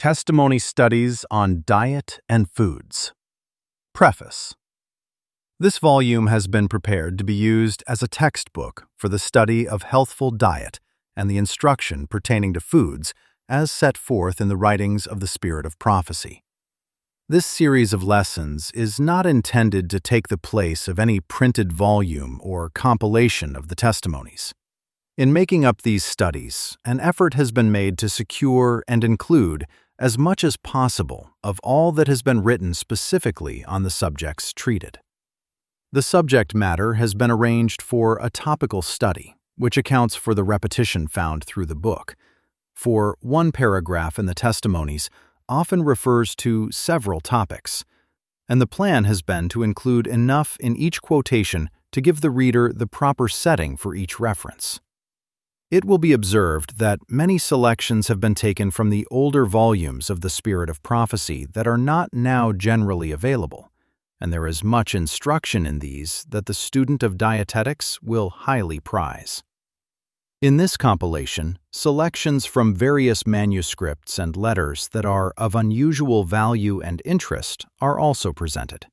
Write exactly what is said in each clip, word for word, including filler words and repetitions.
Testimony Studies on Diet and Foods. Preface. This volume has been prepared to be used as a textbook for the study of healthful diet and the instruction pertaining to foods as set forth in the writings of the Spirit of Prophecy. This series of lessons is not intended to take the place of any printed volume or compilation of the testimonies. In making up these studies, an effort has been made to secure and include as much as possible of all that has been written specifically on the subjects treated. The subject matter has been arranged for a topical study, which accounts for the repetition found through the book. For one paragraph in the testimonies often refers to several topics, and the plan has been to include enough in each quotation to give the reader the proper setting for each reference. It will be observed that many selections have been taken from the older volumes of the Spirit of Prophecy that are not now generally available, and there is much instruction in these that the student of dietetics will highly prize. In this compilation, selections from various manuscripts and letters that are of unusual value and interest are also presented.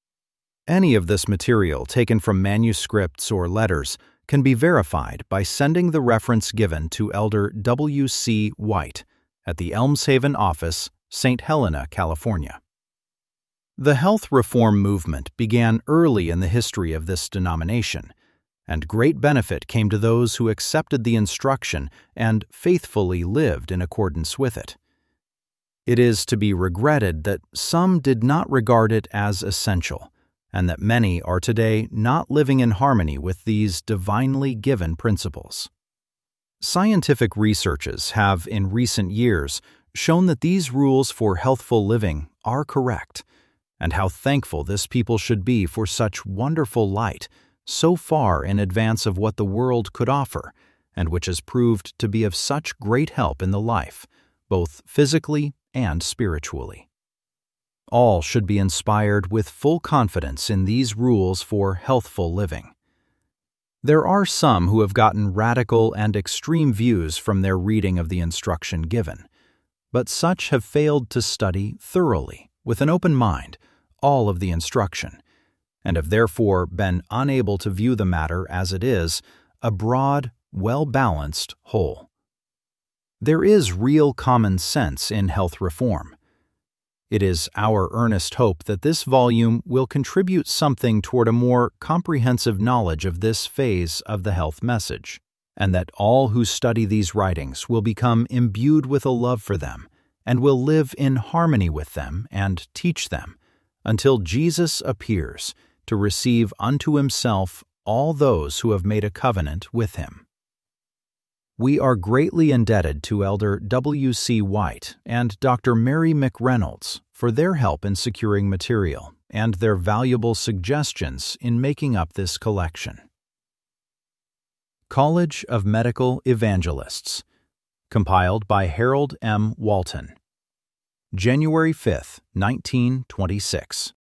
Any of this material taken from manuscripts or letters can be verified by sending the reference given to Elder W C White at the Elmshaven office, Saint Helena, California. The health reform movement began early in the history of this denomination, and great benefit came to those who accepted the instruction and faithfully lived in accordance with it. It is to be regretted that some did not regard it as essential, and that many are today not living in harmony with these divinely given principles. Scientific researches have, in recent years, shown that these rules for healthful living are correct, and how thankful this people should be for such wonderful light, so far in advance of what the world could offer, and which has proved to be of such great help in the life, both physically and spiritually. All should be inspired with full confidence in these rules for healthful living. There are some who have gotten radical and extreme views from their reading of the instruction given, but such have failed to study thoroughly, with an open mind, all of the instruction, and have therefore been unable to view the matter as it is, a broad, well-balanced whole. There is real common sense in health reform. It is our earnest hope that this volume will contribute something toward a more comprehensive knowledge of this phase of the health message, and that all who study these writings will become imbued with a love for them and will live in harmony with them and teach them until Jesus appears to receive unto himself all those who have made a covenant with him. We are greatly indebted to Elder W C White and Doctor Mary McReynolds for their help in securing material and their valuable suggestions in making up this collection. College of Medical Evangelists, compiled by Harold M. Walton. January fifth, nineteen twenty-six.